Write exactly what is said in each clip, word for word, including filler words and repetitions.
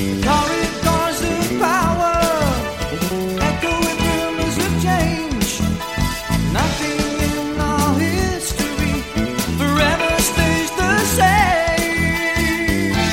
Corridors of power echo with rumors of change. Nothing in our history forever stays the same.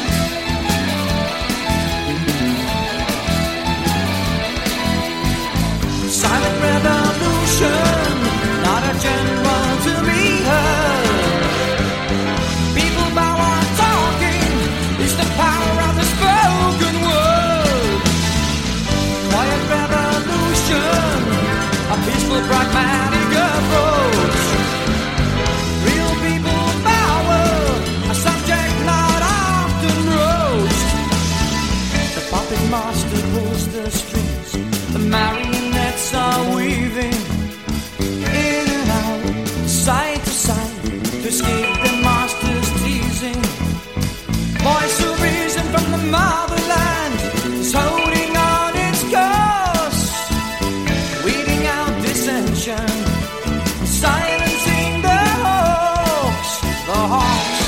Silent revolution, not a general to be heard. People bow on talking, it's the power of the spoken word. Quiet revolution, a peaceful pragmatic approach. Real people power, a subject not often broached. The puppet master pulls the strings, the marionettes are weaving in and out, side to side, to escape the master's teasing. Voice of reason from the motherland is holding on its course, weeding out dissension, silencing the hawks, the hawks.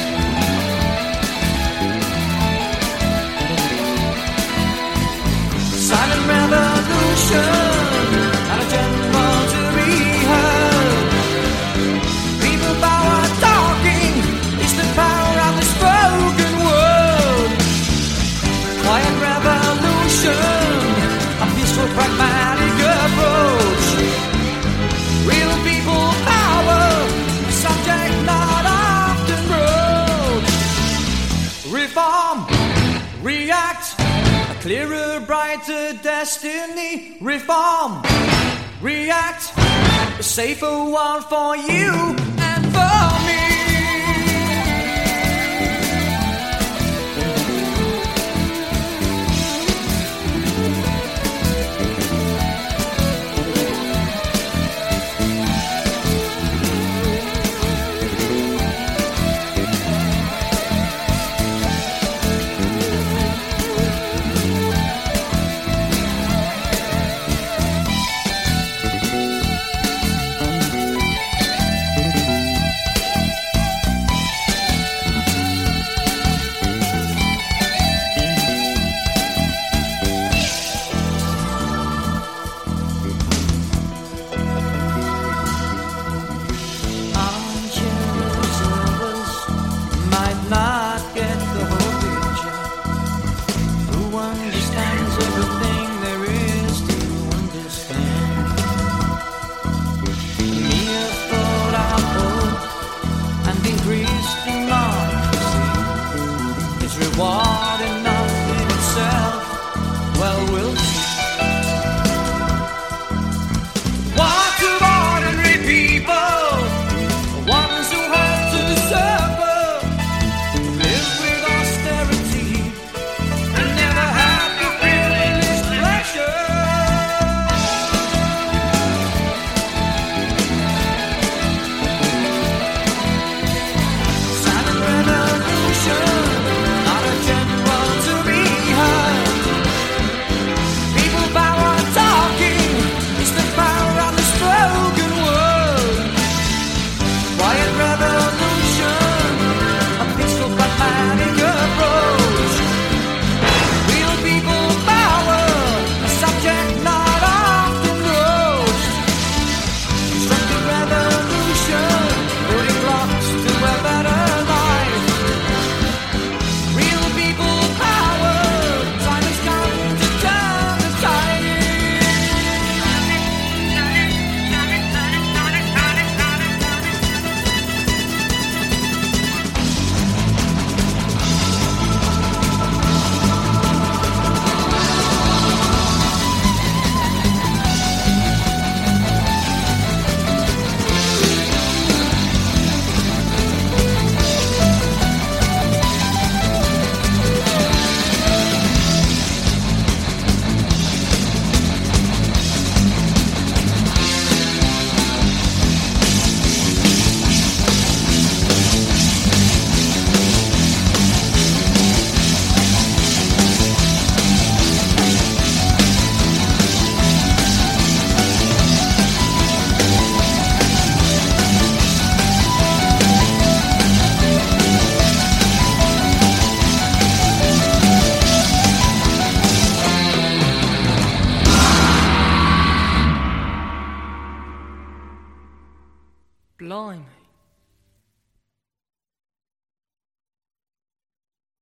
Silent revolution, not a general to be heard. People power talking, it's the power of the spoken word. Quiet revolution, a peaceful pragmatic approach. Real people power, a subject not often broached. Reform, react, a clearer, brighter destiny. Reform, react, a safer world for you and for me. time.